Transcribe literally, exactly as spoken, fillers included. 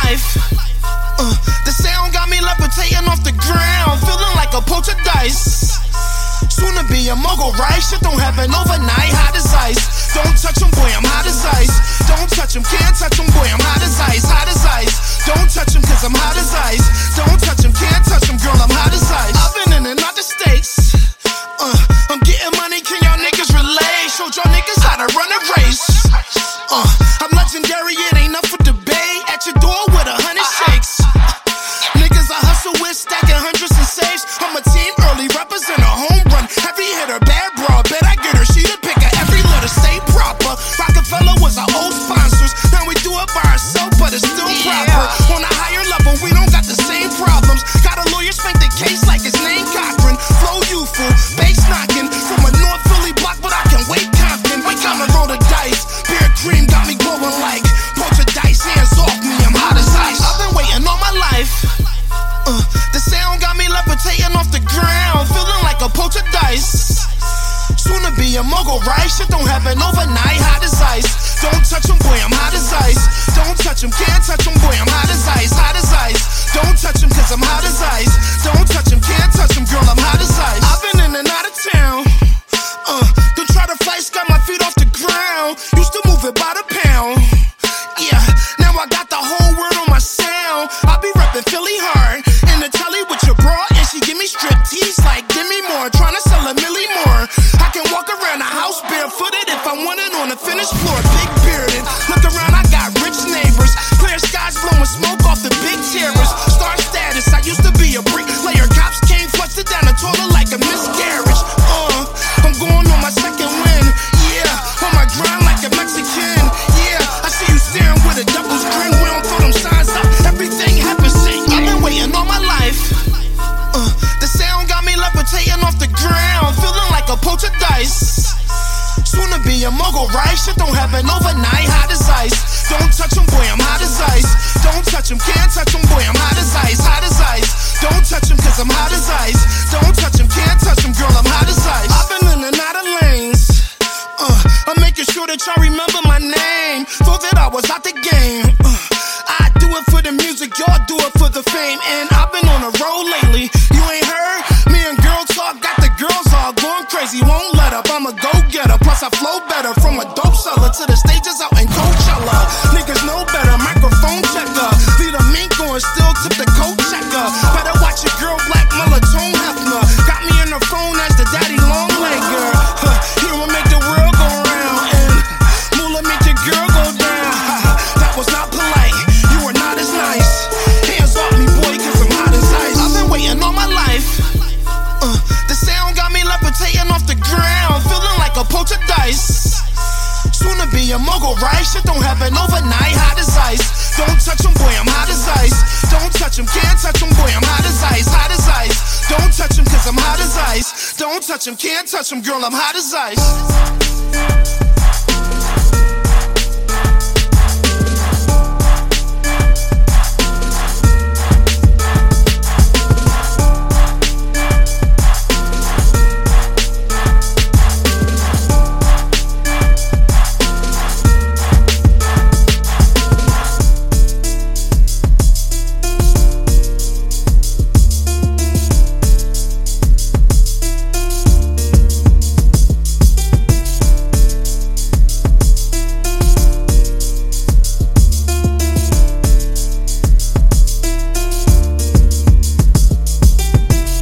life. Uh, the sound got me levitating off the ground, feeling like a poltergeist. Soon to be a mogul, right? Shit don't happen overnight, hot as ice. Don't touch him, boy, I'm hot as ice. Don't touch him, can't touch him, boy, I'm hot as ice, hot as ice. Don't touch him, cause I'm hot as ice. Don't touch him, can't touch him, girl, I'm hot as ice. I've been in and out the States. Uh, I'm getting money, can y'all niggas relate? Showed y'all niggas how to run a race. Uh, I'm legendary, it ain't up for debate. At your door with a hundred shakes. Niggas I hustle with, stacking hundreds and saves. I'm a team early, represent a home run. Heavy hitter, bad bra, bet I get her. She the picker, every letter stay proper. Rockefeller was our old sponsors. Now we do it by ourselves, but it's still proper. On a higher level, we don't got the same problems. Got a lawyer spank the case like his name Cochran. Flow youthful, bass knocking. From a North Philly block, but I can wait confident. Wait, time to roll the dice. Beer cream got me glowing like poltergeist. Hands off me, I'm hot as ice. I've been waiting all my life. Uh, the sound got me levitating off the ground, feeling like a poltergeist. Soon to be a mogul, right? Shit don't happen overnight, hot as ice. Don't touch him, boy, I'm hot as ice. Don't touch him, can't touch him, boy, I'm hot as ice, hot as ice. Don't touch him, cause I'm hot as ice. Don't touch him, can't touch him, girl, I'm hot as ice. I've been in and out of town. Uh, don't try to fight, got my feet off the ground. Used to move it by the pound. Yeah, now I got the whole world on my sound. I be reppin' Philly hard. In the telly with your bra, and she give me strip tease like, give me more. Tryna sell a milli more. I can walk around the house barefooted if I want it on the finished floor. Big bearded. Look around, I got rich neighbors. Clear skies blowing smoke off the big terrace. Star status, I used to be a bricklayer. Cops came, flushed it down the toilet like a miscarriage. Uh, I'm going on my second win. Yeah, on my grind like a Mexican. Yeah, I see you staring with a double string. We don't throw them signs up. Everything happens, shit. I've been waiting all my life. Uh, the sound got me levitating off the ground, feeling like a poltergeist. Soon to be a mogul, right? Shit don't happen overnight, hot as ice. Don't touch him, boy, I'm hot as ice. Don't touch him, can't touch him, boy, I'm hot as ice, hot as ice. Don't touch him, cause I'm hot as ice. Don't touch him, can't touch him, girl, I'm hot as ice. I've been in and out of lanes. Uh, I'm making sure that y'all remember my name. Thought that I was out the game. Uh, I do it for the music, y'all do it for the fame. And I've been on a roll lately. You ain't heard? Me and girl talk, got the girls all going crazy. Won't let up, I'm a go-getter. Plus I flow better. From a dope seller to the stages out in Coachella. Niggas know better, microphone checker. Lead a mink on, still tip the coat checker. Better watch your girl, Black Melatonin Hefner. Got me in the phone as the daddy long leg girl. Huh, you will make the world go round. And Moolah make your girl go down. That was not polite, you were not as nice. Hands off me, boy, cause I'm hot as ice. I've been waiting all my life. Uh, the sound got me levitating off the ground, feeling like a poltergeist. Soon to be a mogul, right? Shit don't happen overnight, hot as ice. Don't touch him, boy, I'm hot as ice. Don't touch him, can't touch him, boy, I'm hot as ice, hot as ice. Don't touch him, cause I'm hot as ice. Don't touch him, can't touch him, girl, I'm hot as ice.